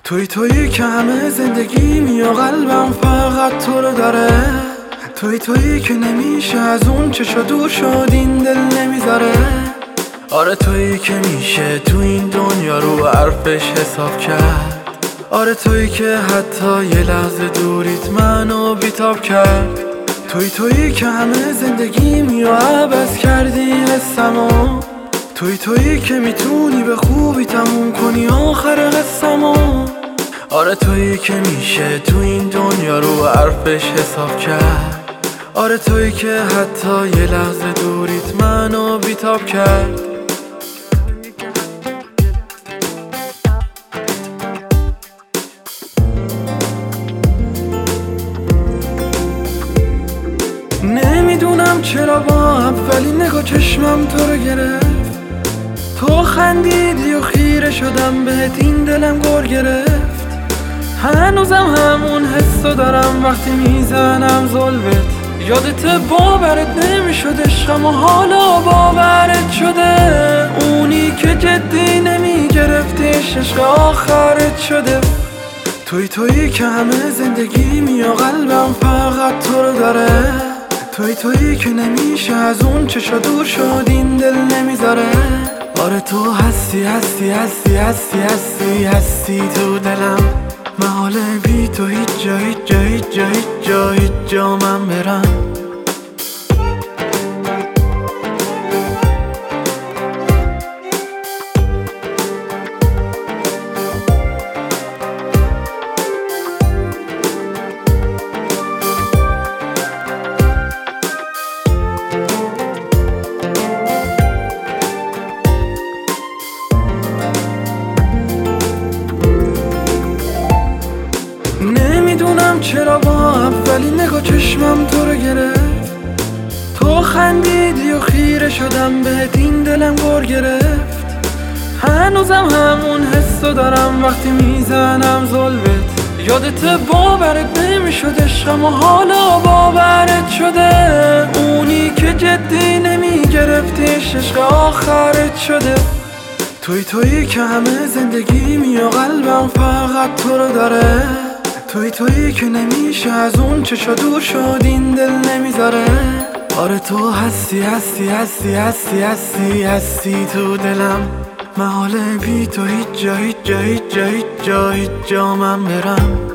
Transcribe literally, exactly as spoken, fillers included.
توی توی که همه زندگیم یا قلبم فقط تو رو داره. توی توی که نمیشه از اون چشا دور شد این دل نمیذاره. آره توی که میشه تو این دنیا رو حرفش حساب کرد. آره توی که حتی یه لحظه دوریت منو بیتاب کرد. توی توی که همه زندگیم یا عوض کردی حسمو. توی توی که میتونی به خوبی تموم کنی آخر قصمو. آره توی که میشه تو این دنیا رو حرفش حساب کرد. آره توی که حتی یه لحظه دوریت منو بیتاب کرد. نمیدونم چرا با اولین نگاه چشمم تو رو گرفت. تو خندیدی و خیره شدم بهت این دلم گر گرفت. هنوزم همون حسو دارم وقتی میزنم زلفت. یادت باورت نمیشد عشقم و حالا باورت شده. اونی که جدی نمیگرفتیش عشق آخرت شده. توی توی که همه زندگیم یا قلبم فقط تو رو داره. توی توی که نمیشه از اون چشا دور شد این دل نمیذاره. آره تو هستی هستی هستی هستی هستی هستی تو دلم. محاله بی تو هیچ جا هیچ جا هیچ جا هیچ جا هیچ جا من برم. نمیدونم چرا با اولین نگاه چشمم تو رو گرفت. تو خندیدی و خیره شدم بهت این دلم گر گرفت. هنوزم همون حسو دارم وقتی میزنم زلفت. یادت باورت نمیشد عشقم و حالا باورت شده. اونی که جدی نمیگرفتیش عشق آخرت شده. توی توی که همه زندگیم یا قلبم فقط تو رو داره. توی توی که نمیشه از اون چشا دور شد این دل نمیذاره. آره تو هستی هستی هستی هستی هستی هستی تو دلم. محاله بی تو هیچ جا هیچ جا هیچ جا هیچ جا هیچ جا من برم.